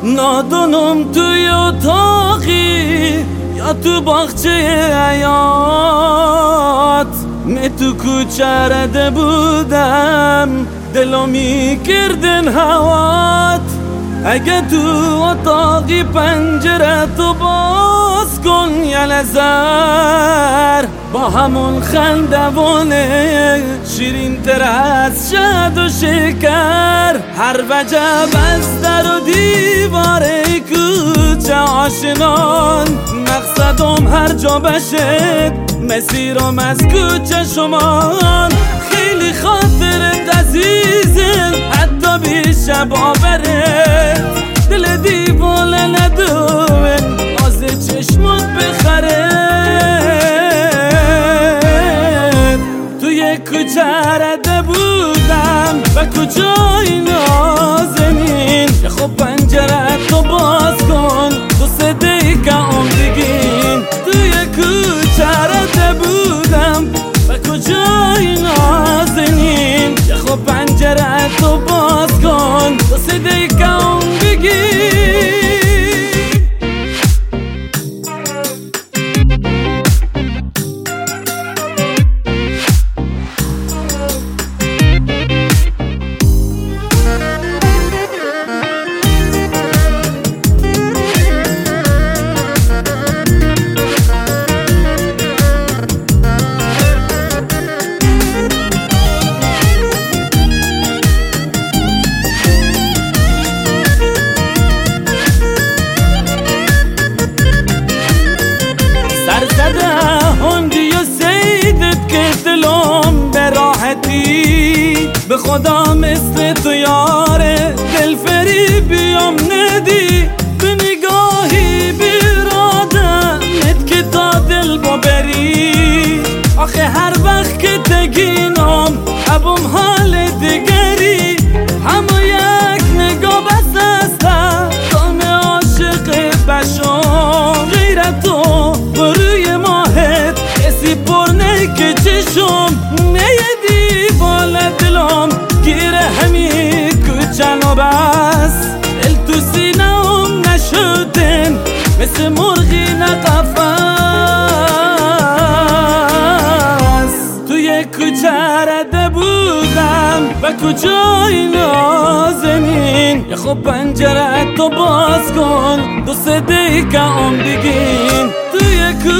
نادونم توی اتاقی یا تو باغچه حیات می تو کوچه رده بودم دلو می کردن هوات اگه تو اتاقی پنجره تو باز کن یه لحظه با همون خندوانه شیرین تر از شهد و شکر هر وجب از در و دیواره کوچه آشنان مقصدم هر جا بشه مسیرم از کوچه شمان خیلی خاطرت عزیزه حتی بیشه باوره دل دیوانه ندوه آز چشمات بخره توی کوچه رده بودم و کجای نازنین که خب پنجره تو باز کن دو سه دقیقه بگین توی کوچه رده بودم و کجای نازنین که خب پنجره تو باز کن دو سه دقیقه بگین به خدا مثل تو یاره دل فریبیم ندی به نگاهی بیرادمت که تا دل ببری آخه هر وقت که تگینم ابم حال دیگری همه یک نگاه بس هستم دام عاشق بشم غیرت تو بروی ماهت کسی پرنه که چشم نیدی بالا دلم گیره همی کوچنو بس دل تو سینم نشدن مثل مرغی نقفص توی کوچه رده بودم و کجای نازنین یه خب پنجره تو باز کن دو سه دقیقه بگین توی